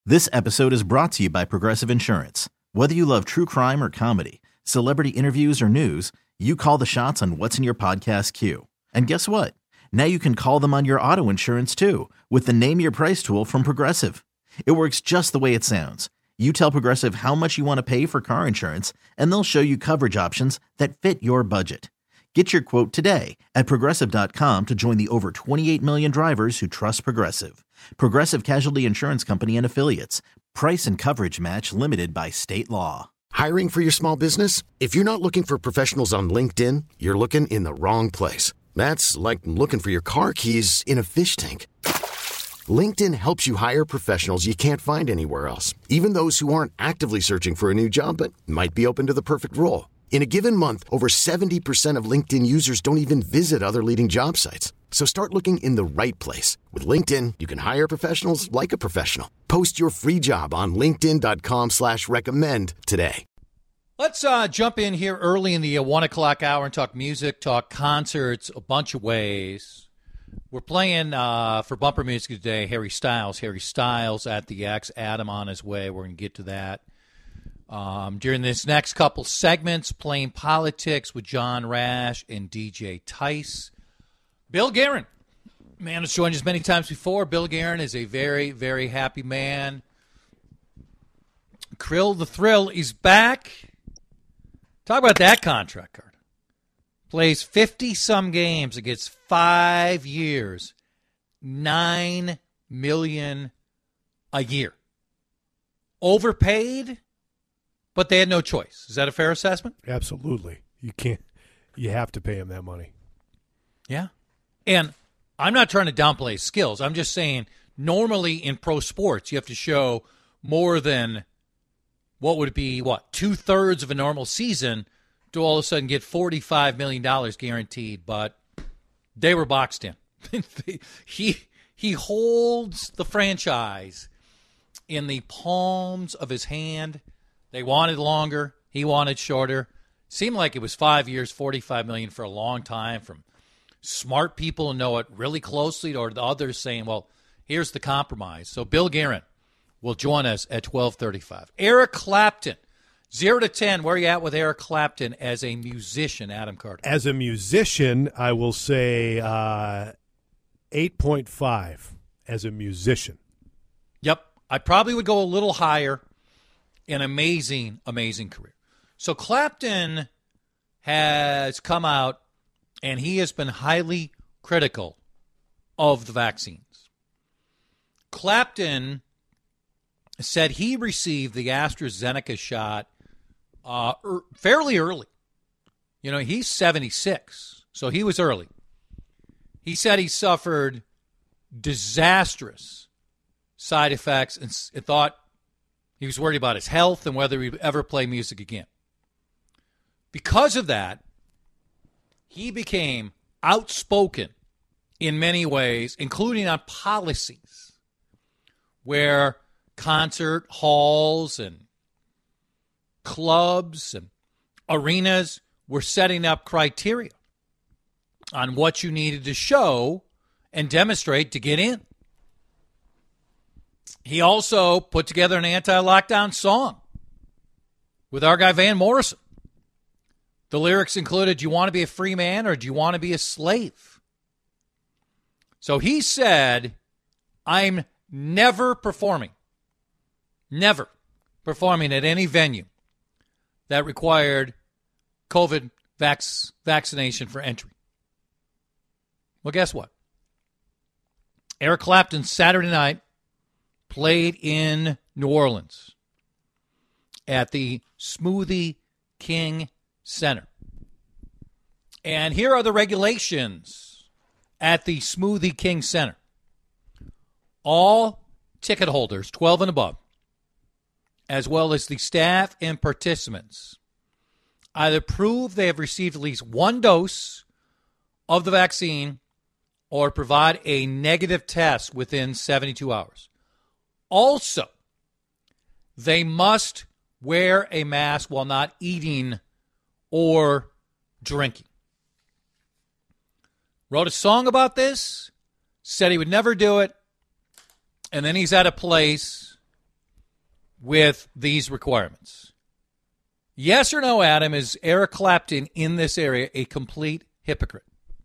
This episode is brought to you by Progressive Insurance. Whether you love true crime or comedy, celebrity interviews or news, you call the shots on what's in your podcast queue. And guess what? Now you can call them on your auto insurance too with the Name Your Price tool from Progressive. It works just the way it sounds. You tell Progressive how much you want to pay for car insurance, and they'll show you coverage options that fit your budget. Get your quote today at Progressive.com to join the over 28 million drivers who trust Progressive. Progressive Casualty Insurance Company and Affiliates. Price and coverage match limited by state law. Hiring for your small business? If you're not looking for professionals on LinkedIn, you're looking in the wrong place. That's like looking for your car keys in a fish tank. LinkedIn helps you hire professionals you can't find anywhere else, even those who aren't actively searching for a new job but might be open to the perfect role. In a given month, over 70% of LinkedIn users don't even visit other leading job sites. So start looking in the right place. With LinkedIn, you can hire professionals like a professional. Post your free job on linkedin.com/recommend today. Let's jump in here early in the 1 o'clock hour and talk music, talk concerts, a bunch of ways. We're playing for bumper music today, Harry Styles. Harry Styles at the X, Adam on his way. We're going to get to that. During this next couple segments, playing politics with John Rash and DJ Tice. Bill Guerin, man has joined us many times before. Bill Guerin is a very, very happy man. Krill the Thrill is back. Talk about that contract card. Plays 50-some games. It gets 5 years, $9 million a year. Overpaid, but they had no choice. Is that a fair assessment? Absolutely. You have to pay him that money. Yeah. And I'm not trying to downplay his skills. I'm just saying normally in pro sports you have to show more than what would be, two-thirds of a normal season to all of a sudden get $45 million guaranteed. But they were boxed in. He holds the franchise in the palms of his hand. They wanted longer. He wanted shorter. Seemed like it was 5 years, $45 million for a long time from smart people who know it really closely or the others saying, well, here's the compromise. So Bill Guerin will join us at 12:35. Eric Clapton, 0 to 10. Where are you at with Eric Clapton as a musician, Adam Carter? As a musician, I will say 8.5 as a musician. Yep. I probably would go a little higher. An amazing, amazing career. So Clapton has come out, and he has been highly critical of the vaccines. Clapton said he received the AstraZeneca shot fairly early. You know, he's 76, so he was early. He said he suffered disastrous side effects and thought he was worried about his health and whether he'd ever play music again. Because of that, he became outspoken in many ways, including on policies where concert halls and clubs and arenas were setting up criteria on what you needed to show and demonstrate to get in. He also put together an anti-lockdown song with our guy Van Morrison. The lyrics included, do you want to be a free man or do you want to be a slave? So he said, I'm never performing at any venue that required COVID vaccination for entry. Well, guess what? Eric Clapton, Saturday night, played in New Orleans at the Smoothie King Center. And here are the regulations at the Smoothie King Center. All ticket holders, 12 and above, as well as the staff and participants, either prove they have received at least one dose of the vaccine or provide a negative test within 72 hours. Also, they must wear a mask while not eating or drinking. Wrote a song about this, said he would never do it, and then he's at a place with these requirements. Yes or no, Adam, is Eric Clapton in this area a complete hypocrite?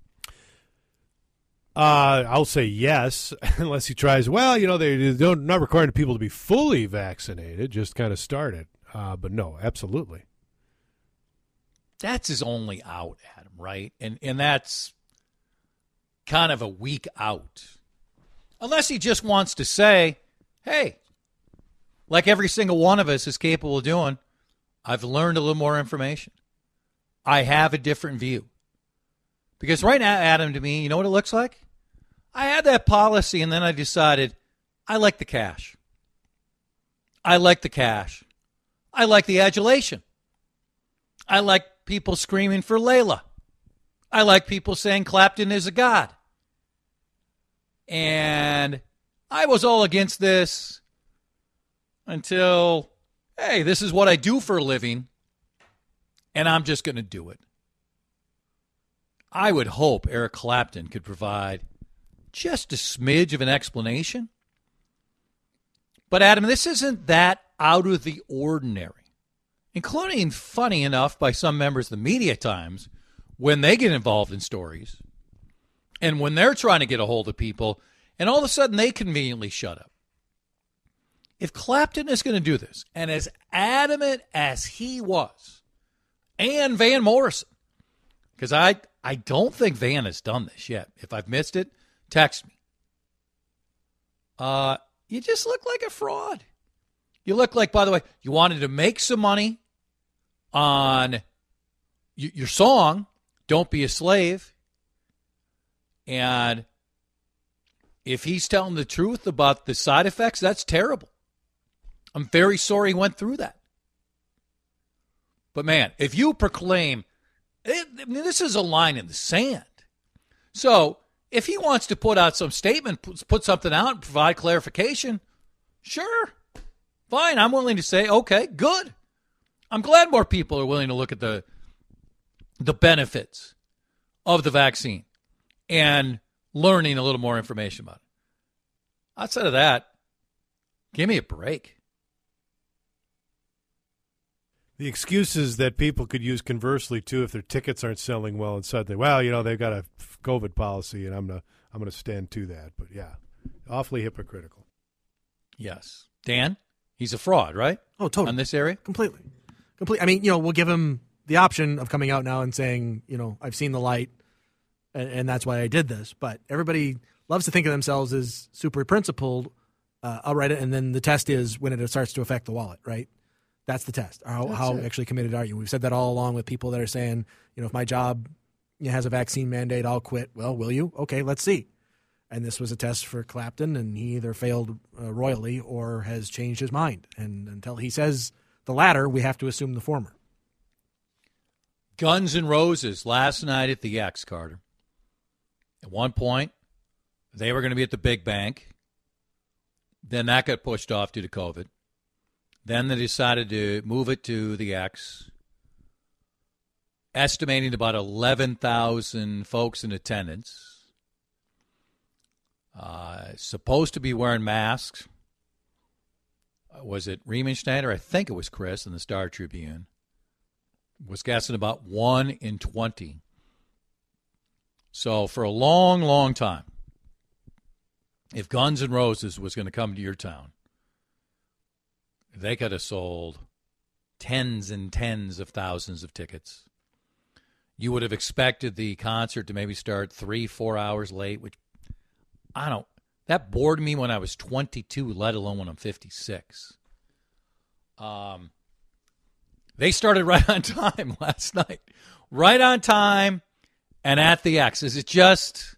I'll say yes, unless he tries. Well, they're not requiring people to be fully vaccinated, just kind of start it. But no, absolutely. That's his only out, Adam, right? And that's kind of a weak out. Unless he just wants to say, hey, like every single one of us is capable of doing, I've learned a little more information. I have a different view. Because right now, Adam, to me, you know what it looks like? I had that policy, and then I decided I like the cash. I like the cash. I like the adulation. I like people screaming for Layla. I like people saying Clapton is a god. And I was all against this until, hey, this is what I do for a living, and I'm just going to do it. I would hope Eric Clapton could provide just a smidge of an explanation. But, Adam, this isn't that out of the ordinary, including funny enough by some members of the media at times when they get involved in stories and when they're trying to get a hold of people and all of a sudden they conveniently shut up. If Clapton is going to do this, and as adamant as he was, and Van Morrison, because I don't think Van has done this yet. If I've missed it, text me. You just look like a fraud. You look like, by the way, you wanted to make some money on your song, Don't Be a Slave. And if he's telling the truth about the side effects, that's terrible. I'm very sorry he went through that. But, man, if you proclaim, this is a line in the sand. So if he wants to put out some statement, put something out and provide clarification, sure, fine. I'm willing to say, okay, good. I'm glad more people are willing to look at the benefits of the vaccine and learning a little more information about it. Outside of that, give me a break. The excuses that people could use conversely, too, if their tickets aren't selling well and suddenly, well, they've got a COVID policy and I'm going to stand to that. But, yeah, awfully hypocritical. Yes. Dan, he's a fraud, right? Oh, totally. On this area? Completely. I mean, we'll give him the option of coming out now and saying, I've seen the light and that's why I did this. But everybody loves to think of themselves as super principled. I'll write it, and then the test is when it starts to affect the wallet, right? That's the test. How actually committed are you? We've said that all along with people that are saying, if my job has a vaccine mandate, I'll quit. Well, will you? Okay, let's see. And this was a test for Clapton, and he either failed royally or has changed his mind. And until he says the latter, we have to assume the former. Guns N' Roses last night at the X, Carter. At one point, they were going to be at the Big Bank. Then that got pushed off due to COVID. Then they decided to move it to the X, estimating about 11,000 folks in attendance. Supposed to be wearing masks. Was it Riemenschneider? I think it was Chris in the Star Tribune. Was guessing about 1 in 20. So for a long, long time, if Guns N' Roses was going to come to your town, they could have sold tens and tens of thousands of tickets. You would have expected the concert to maybe start 3-4 hours late, which that bored me when I was 22, let alone when I'm 56. They started right on time last night. Right on time and at the X. Is it just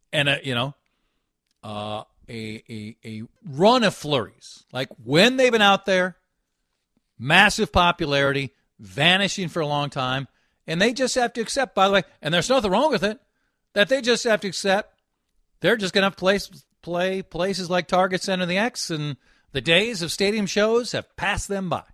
a run of flurries? Like when they've been out there, massive popularity, vanishing for a long time, and they just have to accept, by the way, and there's nothing wrong with it, that they just have to accept they're just going to have to play places like Target Center and the X, and the days of stadium shows have passed them by.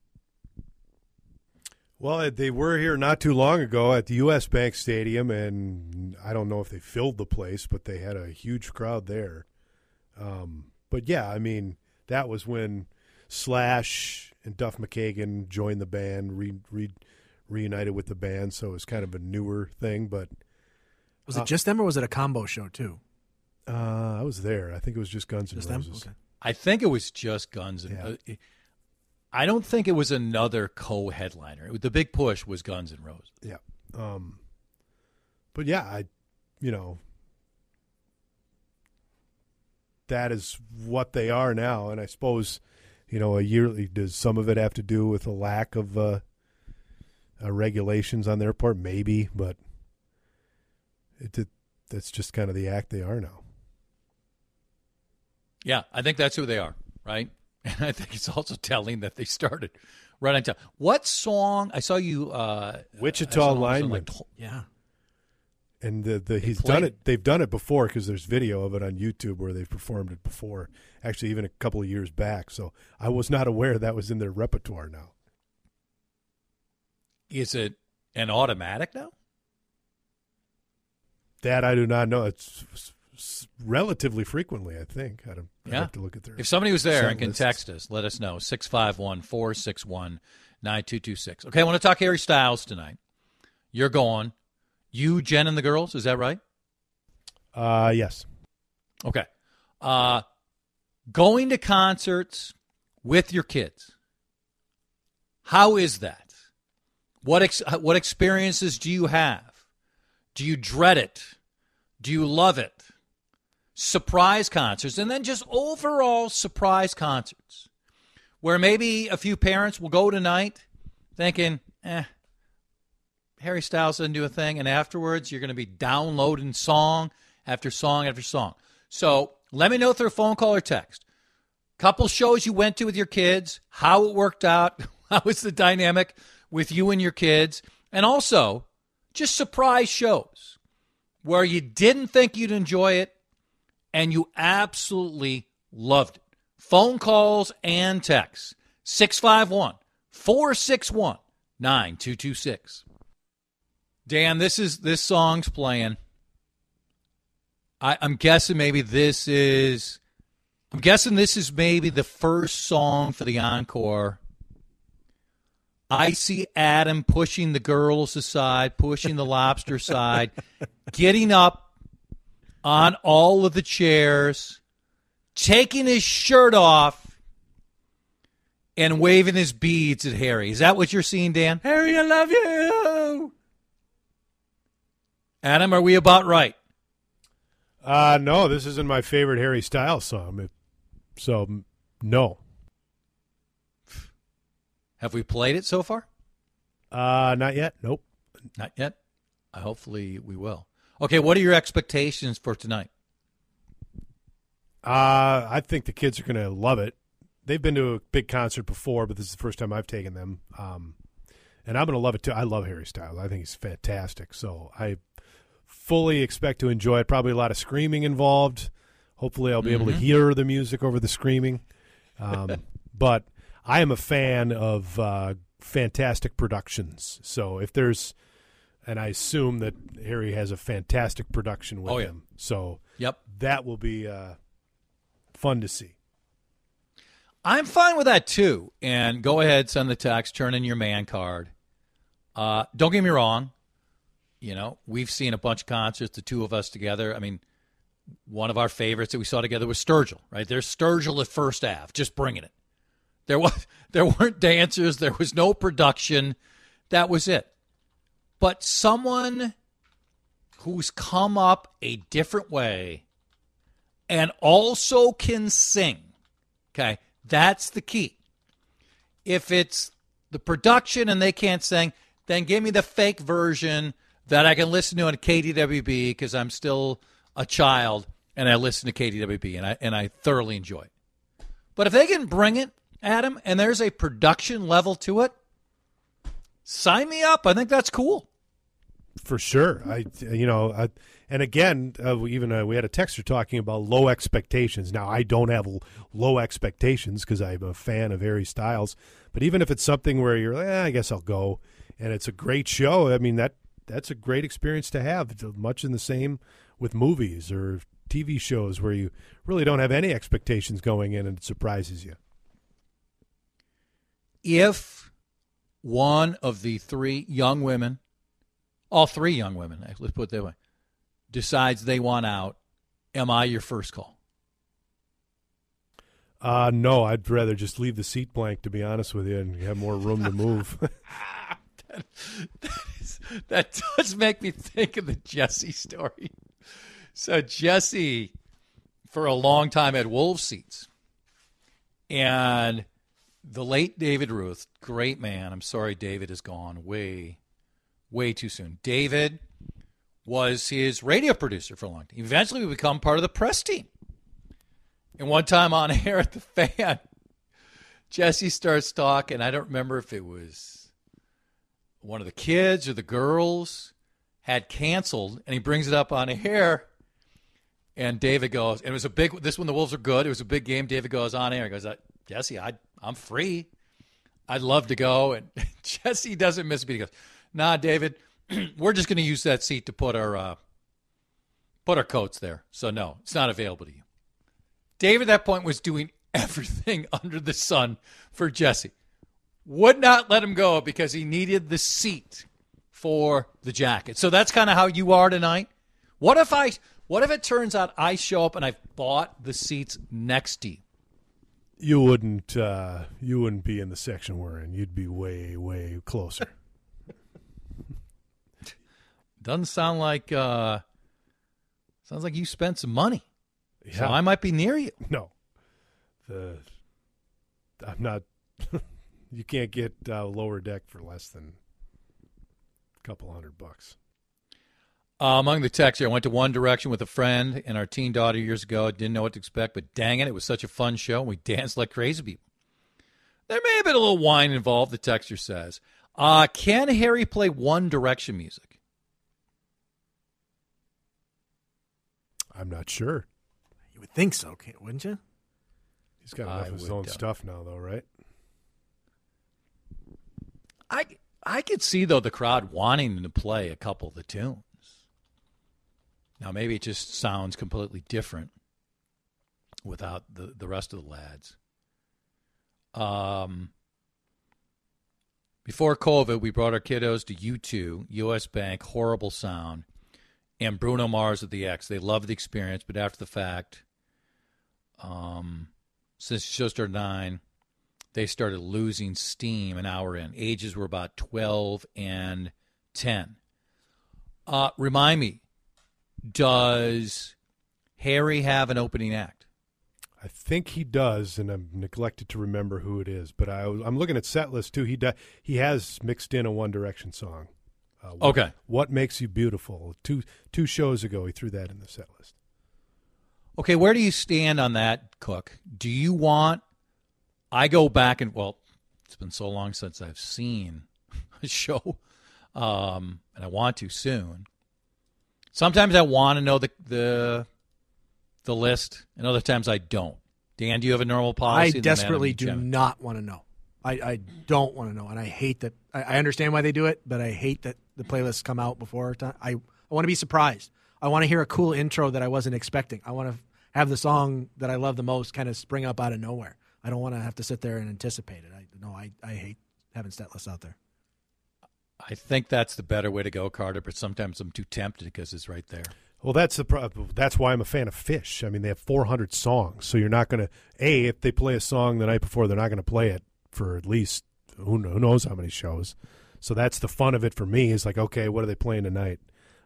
Well, they were here not too long ago at the U.S. Bank Stadium, and I don't know if they filled the place, but they had a huge crowd there. But, yeah, I mean, that was when Slash and Duff McKagan joined the band, reunited with the band, so it was kind of a newer thing. But was it just them, or was it a combo show too? I was there. I think it was just Guns N' Roses. Okay. I think it was just Guns N' I don't think it was another co-headliner. The big push was Guns N' Roses. Yeah. But yeah, that is what they are now. And I suppose, a yearly, does some of it have to do with a lack of regulations on their part? Maybe, but that's just kind of the act they are now. Yeah, I think that's who they are, right? And I think it's also telling that they started right on time. What song? I saw you. Wichita Lineman. Yeah. And he's done it. They've done it before because there's video of it on YouTube where they've performed it before. Actually, even a couple of years back. So I was not aware that was in their repertoire now. Is it an automatic now? That I do not know. It's relatively frequently, I think. I'd have to look at their. If somebody was there and can lists. text us, let us know. 651-461-9226. Okay, I want to talk Harry Styles tonight. You're going. You, Jen, and the girls, is that right? Yes. Okay. Going to concerts with your kids. How is that? What experiences do you have? Do you dread it? Do you love it? Surprise concerts, and then just overall surprise concerts where maybe a few parents will go tonight thinking, Harry Styles doesn't do a thing, and afterwards you're going to be downloading song after song after song. So let me know through a phone call or text. Couple shows you went to with your kids, how it worked out, how was the dynamic with you and your kids, and also just surprise shows where you didn't think you'd enjoy it and you absolutely loved it. Phone calls and texts. 651-461-9226. Dan, this song's playing. I'm guessing this is maybe the first song for the encore. I see Adam pushing the girls aside, pushing the lobster aside, getting up on all of the chairs, taking his shirt off, and waving his beads at Harry. Is that what you're seeing, Dan? Harry, I love you. Adam, are we about right? No, this isn't my favorite Harry Styles song. So, no. Have we played it so far? Not yet. Nope. Not yet. Hopefully we will. Okay, what are your expectations for tonight? I think the kids are going to love it. They've been to a big concert before, but this is the first time I've taken them. And I'm going to love it, too. I love Harry Styles. I think he's fantastic. So I fully expect to enjoy it. Probably a lot of screaming involved. Hopefully I'll be able to hear the music over the screaming. But I am a fan of fantastic productions. So if there's – and I assume that Harry has a fantastic production with him. So that will be fun to see. I'm fine with that, too. And go ahead, send the text, turn in your man card. Don't get me wrong. We've seen a bunch of concerts, the two of us together. I mean, one of our favorites that we saw together was Sturgill, right? There's Sturgill at First Ave, just bringing it. There weren't dancers. There was no production. That was it. But someone who's come up a different way and also can sing, okay, that's the key. If it's the production and they can't sing, then give me the fake version that I can listen to on KDWB because I'm still a child and I listen to KDWB and I thoroughly enjoy it. But if they can bring it, Adam, and there's a production level to it, sign me up. I think that's cool. For sure. And again, we had a texter talking about low expectations. Now, I don't have low expectations because I'm a fan of Harry Styles. But even if it's something where you're like, I guess I'll go, and it's a great show, I mean, that's a great experience to have. It's much in the same with movies or TV shows where you really don't have any expectations going in and it surprises you. if one of the three young women, all three young women, let's put it that way, decides they want out, am I your first call? No, I'd rather just leave the seat blank, to be honest with you, and have more room to move. That does make me think of the Jesse story. So Jesse, for a long time, had Wolves seats. And the late David Ruth, great man. I'm sorry David is gone way, way too soon. David was his radio producer for a long time. Eventually, we become part of the press team. And one time on air at the Fan, Jesse starts talking. I don't remember if it was one of the kids or the girls had canceled, and he brings it up on air. And David goes, and it was a big, this one the Wolves are good. It was a big game. David goes on air. He goes, Jesse, I'm free. I'd love to go. And Jesse doesn't miss a beat. He goes, nah, David, we're just going to use that seat to put our coats there. So no, it's not available to you. David at that point was doing everything under the sun for Jesse. Would not let him go because he needed the seat for the jacket. So that's kind of how you are tonight. What if it turns out I show up and I've bought the seats next to you? You wouldn't be in the section we're in. You'd be way, way closer. Doesn't sound like sounds like you spent some money. Yeah. So I might be near you. No. I'm not you can't get lower deck for less than a couple $100. Among the texts here, I went to One Direction with a friend and our teen daughter years ago. Didn't know what to expect, but dang it was such a fun show. We danced like crazy people. There may have been a little wine involved, the texter says. Can Harry play One Direction music? I'm not sure. You would think so, wouldn't you? He's got enough of his own stuff now, though, right? I could see, though, the crowd wanting him to play a couple of the tunes. Now, maybe it just sounds completely different without the rest of the lads. Before COVID, we brought our kiddos to U2, U.S. Bank, Horrible Sound, and Bruno Mars at the X. They loved the experience, but after the fact, since show started 9, they started losing steam an hour in. Ages were about 12 and 10. Remind me, does Harry have an opening act? I think he does, and I've neglected to remember who it is. But I'm looking at set list too. He has mixed in a One Direction song. Okay. What Makes You Beautiful? Two shows ago, he threw that in the set list. Okay, where do you stand on that, Cook? Do you want? I go back and it's been so long since I've seen a show, and I want to soon. Sometimes I want to know the list, and other times I don't. Dan, do you have a normal policy? I desperately do not want to know. I don't want to know, and I hate that. I understand why they do it, but I hate that the playlists come out before time. I want to be surprised. I want to hear a cool intro that I wasn't expecting. I want to have the song that I love the most kind of spring up out of nowhere. I don't want to have to sit there and anticipate it. I hate having stat lists out there. I think that's the better way to go, Carter, but sometimes I'm too tempted because it's right there. Well, that's the problem. That's why I'm a fan of Phish. I mean, they have 400 songs, so you're not going to if they play a song the night before, they're not going to play it for at least who knows how many shows. So that's the fun of it for me. Is like, okay, what are they playing tonight?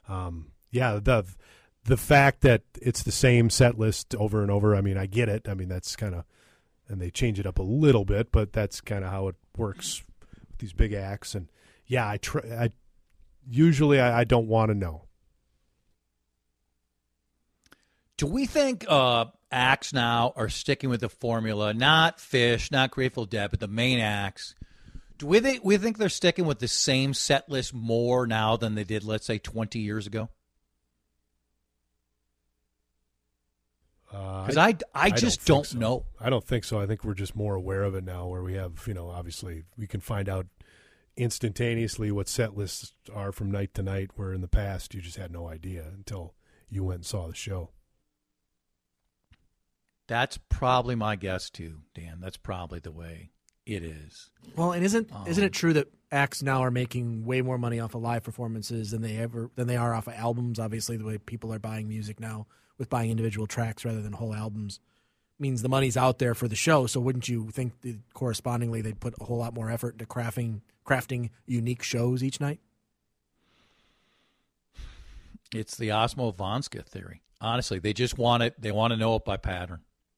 The fact that it's the same set list over and over. I mean, I get it. I mean, that's kind of, and they change it up a little bit, but that's kind of how it works with these big acts. And yeah, I usually don't want to know. Do we think acts now are sticking with the formula? Not Phish, not Grateful Dead, but the main acts. Do we think they're sticking with the same set list more now than they did, let's say, 20 years ago? Because I just don't know. I don't think so. I think we're just more aware of it now, where we have, obviously we can find out instantaneously what set lists are from night to night, where in the past you just had no idea until you went and saw the show. That's probably my guess too, Dan. That's probably the way it is. Well, and isn't it true that acts now are making way more money off of live performances than they are off of albums? Obviously, the way people are buying music now with buying individual tracks rather than whole albums means the money's out there for the show. So wouldn't you think that correspondingly they'd put a whole lot more effort into crafting unique shows each night? It's the Osmo Vonska theory. Honestly, they just want it. They want to know it by pattern.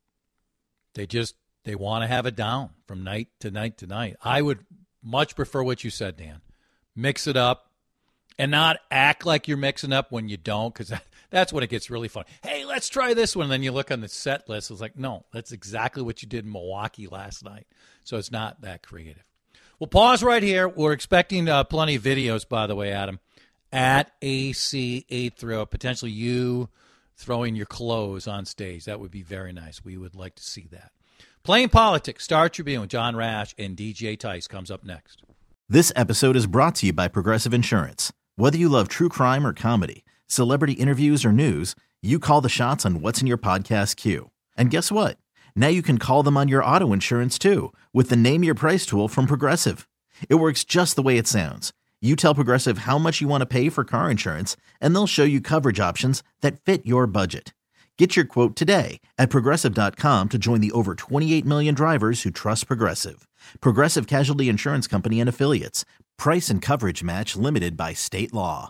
They want to have it down from night to night to night. I would much prefer what you said, Dan. Mix it up and not act like you're mixing up when you don't, because that's when it gets really fun. Hey, let's try this one. And then you look on the set list. It's like, no, that's exactly what you did in Milwaukee last night. So it's not that creative. We'll pause right here. We're expecting plenty of videos, by the way, Adam, at AC830. Potentially you throwing your clothes on stage. That would be very nice. We would like to see that. Playing Politics, Star Tribune with John Rash and DJ Tice comes up next. This episode is brought to you by Progressive Insurance. Whether you love true crime or comedy, celebrity interviews or news, you call the shots on what's in your podcast queue. And guess what? Now you can call them on your auto insurance too with the Name Your Price tool from Progressive. It works just the way it sounds. You tell Progressive how much you want to pay for car insurance, and they'll show you coverage options that fit your budget. Get your quote today at Progressive.com to join the over 28 million drivers who trust Progressive. Progressive Casualty Insurance Company and Affiliates. Price and coverage match limited by state law.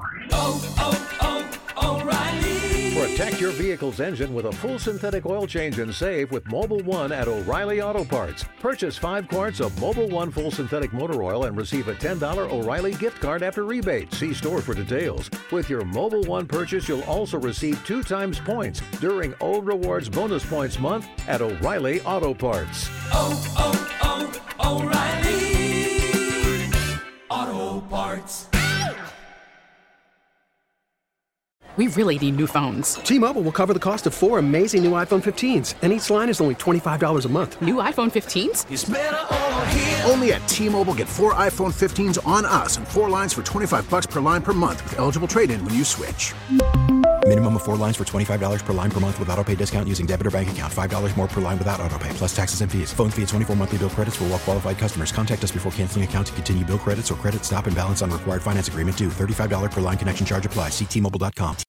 O'Reilly. Protect your vehicle's engine with a full synthetic oil change and save with Mobil 1 at O'Reilly Auto Parts. Purchase 5 quarts of Mobil 1 full synthetic motor oil and receive a $10 O'Reilly gift card after rebate. See store for details. With your Mobil 1 purchase, you'll also receive 2 times points during O Rewards Bonus Points Month at O'Reilly Auto Parts. O'Reilly Auto Parts. We really need new phones. T-Mobile will cover the cost of 4 amazing new iPhone 15s, and each line is only $25 a month. New iPhone 15s? It's better over here. Only at T-Mobile, get 4 iPhone 15s on us and 4 lines for $25 per line per month with eligible trade-in when you switch. Minimum of 4 lines for $25 per line per month with autopay discount using debit or bank account. $5 more per line without autopay, plus taxes and fees. Phone fee at 24 monthly bill credits for well-qualified customers. Contact us before canceling account to continue bill credits or credit stop and balance on required finance agreement due. $35 per line connection charge applies. See T-Mobile.com.